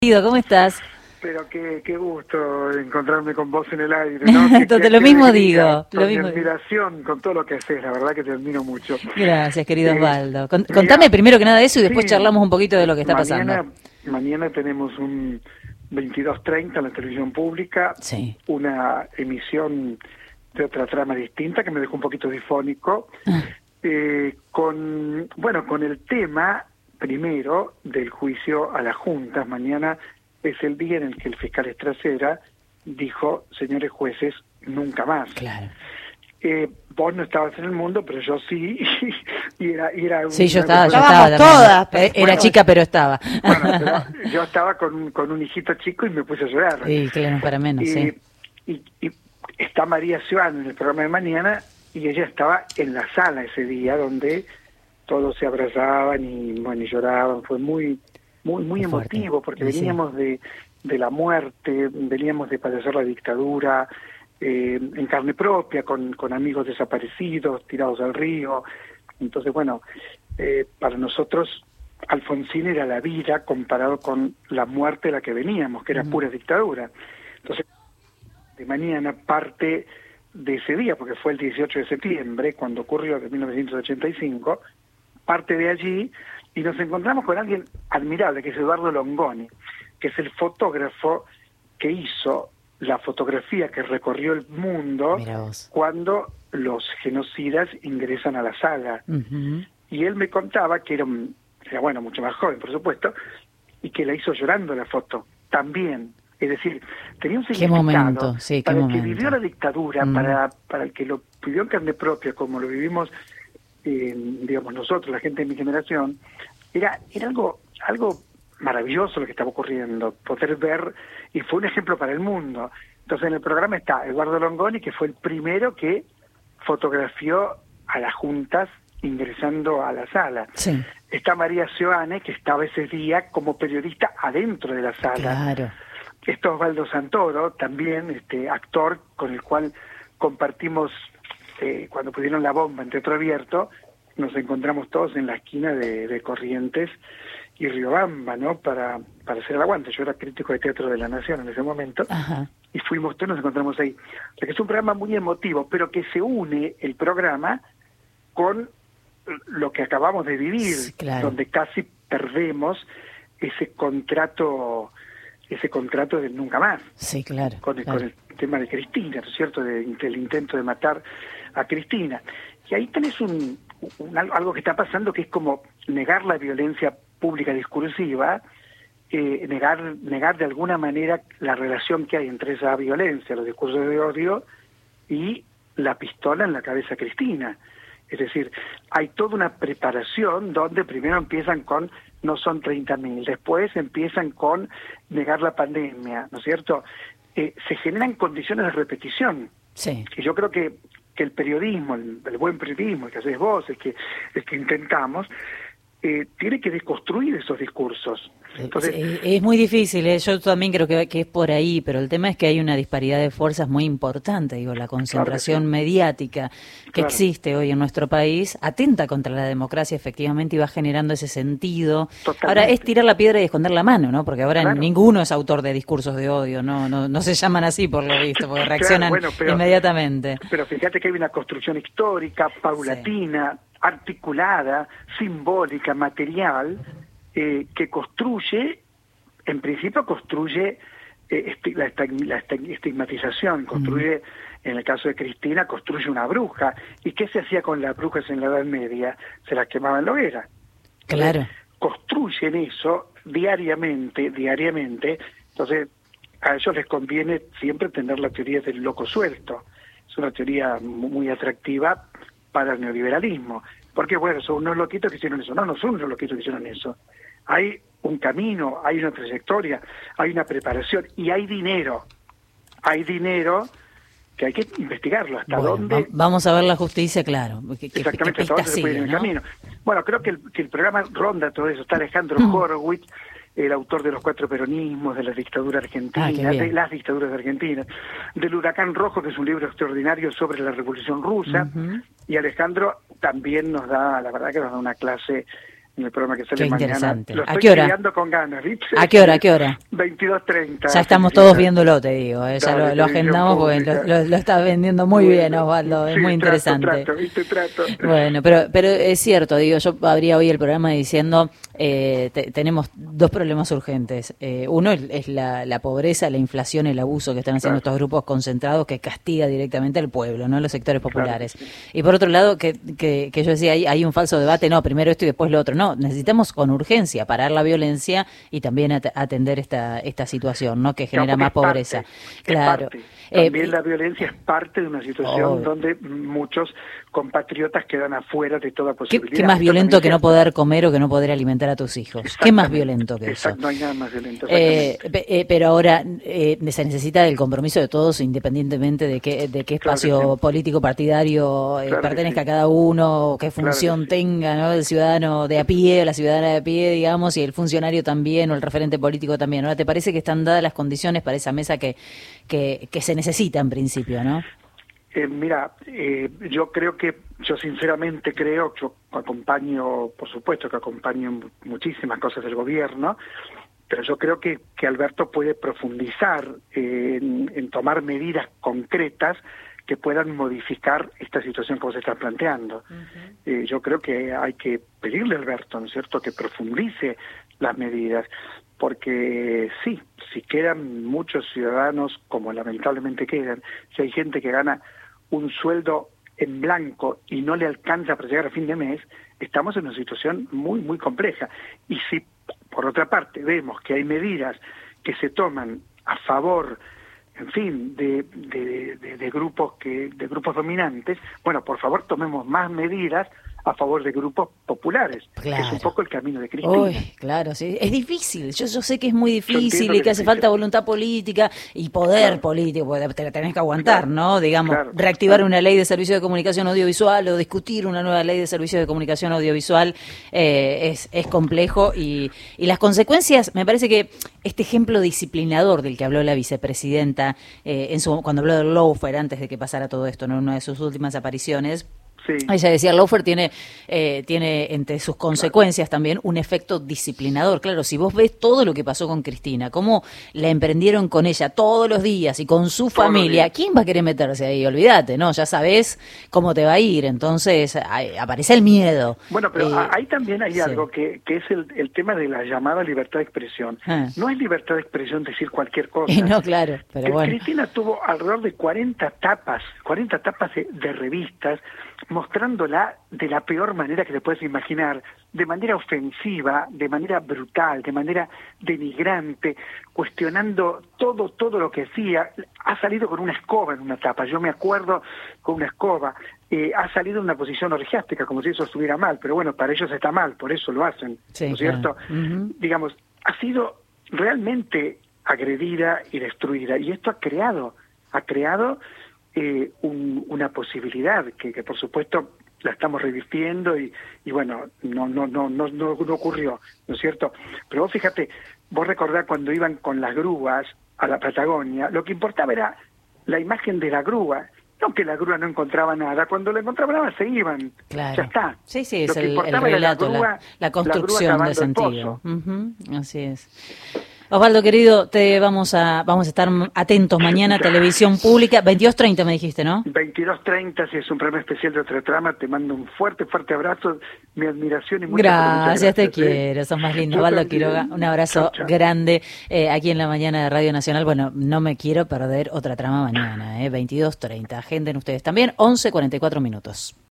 ¿Cómo estás? Pero qué gusto encontrarme con vos en el aire, ¿no? Lo mismo digo. Con mi admiración, con todo lo que haces, la verdad que te admiro mucho. Gracias, querido Osvaldo. Contame primero que nada de eso y después charlamos un poquito de lo que está pasando. Mañana tenemos un 22:30 en la televisión pública, sí. Una emisión de otra trama distinta que me dejó un poquito difónico, con el tema primero del juicio a las juntas. Mañana es el día en el que el fiscal Estracera dijo: señores jueces, nunca más. Claro. Vos no estabas en el mundo, pero yo sí, sí, yo estaba todas. Era chica, pero estaba. Bueno, pero yo estaba con un hijito chico y me puse a llorar. Sí, claro, para menos, sí. Y está María Ciudadano en el programa de mañana, y ella estaba en la sala ese día, donde todos se abrazaban y lloraban. Fue muy emotivo, porque veníamos de la muerte, veníamos de padecer la dictadura en carne propia, con amigos desaparecidos, tirados al río. Entonces, para nosotros Alfonsín era la vida comparado con la muerte de la que veníamos, que era pura dictadura. Entonces, de mañana parte de ese día, porque fue el 18 de septiembre, cuando ocurrió, de 1985, parte de allí, y nos encontramos con alguien admirable, que es Eduardo Longoni, que es el fotógrafo que hizo la fotografía que recorrió el mundo cuando los genocidas ingresan a la sala. Y él me contaba que era mucho más joven, por supuesto, y que la hizo llorando la foto, también. Es decir, tenía un significado para el que vivió la dictadura, para el que lo vivió en carne propia, como lo vivimos nosotros, la gente de mi generación. Era algo maravilloso lo que estaba ocurriendo, poder ver, y fue un ejemplo para el mundo. Entonces, en el programa está Eduardo Longoni, que fue el primero que fotografió a las juntas ingresando a la sala. Sí. Está María Sioane, que estaba ese día como periodista adentro de la sala. Claro. Está Osvaldo Santoro, también actor con el cual compartimos, cuando pusieron la bomba en Teatro Abierto, nos encontramos todos en la esquina de Corrientes y Riobamba, ¿no? Para hacer el aguante. Yo era crítico de Teatro de la Nación en ese momento. Ajá. Y fuimos todos, nos encontramos ahí. O sea que es un programa muy emotivo, pero que se une el programa con lo que acabamos de vivir, donde casi perdemos ese contrato del nunca más. Sí, claro. Con el tema de Cristina, ¿no es cierto? Del intento de matar a Cristina. Y ahí tenés algo que está pasando, que es como negar la violencia pública discursiva, negar de alguna manera la relación que hay entre esa violencia, los discursos de odio, y la pistola en la cabeza de Cristina. Es decir, hay toda una preparación donde primero empiezan con no son 30.000, después empiezan con negar la pandemia, ¿no es cierto? Se generan condiciones de repetición. Sí. Y yo creo que el periodismo, el buen periodismo, el que haces vos, el que intentamos, tiene que deconstruir esos discursos. Entonces, es muy difícil, yo también creo que es por ahí, pero el tema es que hay una disparidad de fuerzas muy importante, la concentración mediática que existe hoy en nuestro país atenta contra la democracia, efectivamente, y va generando ese sentido. Totalmente. Ahora es tirar la piedra y esconder la mano, ¿no? Porque ahora ninguno es autor de discursos de odio, no se llaman así por lo visto, porque reaccionan inmediatamente. Pero fíjate que hay una construcción histórica, paulatina, articulada, simbólica, material, que construye, en principio construye la estigmatización, construye, en el caso de Cristina, construye una bruja. ¿Y qué se hacía con las brujas en la Edad Media? Se las quemaban en la hoguera. Claro. Construyen eso diariamente, entonces a ellos les conviene siempre tener la teoría del loco suelto. Es una teoría muy atractiva para el neoliberalismo, porque son unos loquitos que hicieron eso. No son unos loquitos que hicieron eso. Hay un camino, hay una trayectoria, hay una preparación y hay dinero que hay que investigarlo, hasta dónde... Vamos a ver la justicia, claro. Exactamente, hasta dónde se puede ir en el camino. Bueno, creo que el programa ronda todo eso. Está Alejandro Horowitz, el autor de Los Cuatro Peronismos, de la dictadura argentina, de las dictaduras argentinas, del Huracán Rojo, que es un libro extraordinario sobre la Revolución Rusa, y Alejandro también nos da, la verdad que nos da una clase en el programa que sale Qué mañana. interesante. Lo ¿A estoy qué hora? creando con ganas, ¿viste? ¿A qué hora? ¿A qué hora? 22:30. Ya estamos todos viéndolo, te digo. Ya Dale, lo agendamos porque lo estás vendiendo muy bien, Osvaldo. Es muy interesante. Trato. Bueno, pero es cierto, digo, yo abría hoy el programa diciendo, tenemos dos problemas urgentes. Uno es la pobreza, la inflación, el abuso que están haciendo estos grupos concentrados que castiga directamente al pueblo, no los sectores populares. Claro, sí. Y por otro lado, que yo decía, hay un falso debate, no, primero esto y después lo otro. No, necesitamos con urgencia parar la violencia y también atender esta situación, ¿no? Que genera más pobreza. Claro. También la violencia es parte de una situación donde muchos compatriotas quedan afuera de toda posibilidad. ¿Qué más violento que no poder comer o que no poder alimentar a tus hijos? ¿Qué más violento que eso? No hay nada más violento. Pero ahora se necesita del compromiso de todos, independientemente de qué espacio político partidario pertenezca a cada uno, qué función tenga, ¿no? El ciudadano de a pie o la ciudadana de a pie, digamos, y el funcionario también o el referente político también. ¿Ahora te parece que están dadas las condiciones para esa mesa que se necesita en principio, no? Mira, yo sinceramente creo, yo acompaño, por supuesto que acompaño muchísimas cosas del gobierno, pero yo creo que Alberto puede profundizar en tomar medidas concretas que puedan modificar esta situación que vos estás planteando. Uh-huh. Yo creo que hay que pedirle a Alberto, ¿no es cierto?, que profundice las medidas, porque sí, si quedan muchos ciudadanos, como lamentablemente quedan, si hay gente que gana un sueldo en blanco y no le alcanza para llegar a fin de mes, estamos en una situación muy, muy compleja. Y si, por otra parte, vemos que hay medidas que se toman a favor, en fin, de grupos dominantes, bueno, por favor, tomemos más medidas a favor de grupos populares, que es un poco el camino de Cristina. Uy, claro, sí, es difícil, yo sé que es muy difícil y que hace falta voluntad política y poder político, porque te la tenés que aguantar, ¿no? Digamos, reactivar una ley de servicio de comunicación audiovisual o discutir una nueva ley de servicio de comunicación audiovisual es complejo y las consecuencias, me parece que este ejemplo disciplinador del que habló la vicepresidenta cuando habló del lawfare antes de que pasara todo esto, ¿no? En una de sus últimas apariciones, sí. Ella decía, el lawfare tiene entre sus consecuencias también un efecto disciplinador. Claro, si vos ves todo lo que pasó con Cristina, cómo la emprendieron con ella todos los días y con su familia, ¿quién va a querer meterse ahí? Olvídate, ¿no? Ya sabés cómo te va a ir, entonces aparece el miedo. Bueno, pero ahí también hay algo que es el tema de la llamada libertad de expresión. No es libertad de expresión decir cualquier cosa. No, claro, pero bueno. Cristina tuvo alrededor de 40 tapas de revistas, mostrándola de la peor manera que te puedes imaginar, de manera ofensiva, de manera brutal, de manera denigrante, cuestionando todo lo que hacía. Ha salido con una escoba en una tapa, yo me acuerdo, con una escoba. Ha salido en una posición orgiástica, como si eso estuviera mal, pero bueno, para ellos está mal, por eso lo hacen, sí, ¿no es cierto? Uh-huh. Digamos, ha sido realmente agredida y destruida, y esto ha creado una posibilidad que por supuesto la estamos revirtiendo y bueno, no ocurrió, ¿no es cierto? Pero vos fíjate, vos recordás cuando iban con las grúas a la Patagonia, lo que importaba era la imagen de la grúa, no que la grúa no encontraba nada, cuando la encontraba nada se iban, claro. Ya está. Sí, es el relato, la construcción de sentido. Uh-huh. Así es. Osvaldo, querido, vamos a estar atentos mañana, televisión pública, 22:30 me dijiste, ¿no? 22:30, si es un programa especial de Otra Trama, te mando un fuerte abrazo, mi admiración y muchas gracias. Te quiero, sos más lindo. Osvaldo Quiroga, un abrazo grande aquí en la mañana de Radio Nacional. Bueno, no me quiero perder Otra Trama mañana, 22:30. Agenden ustedes también, 11:44 minutos.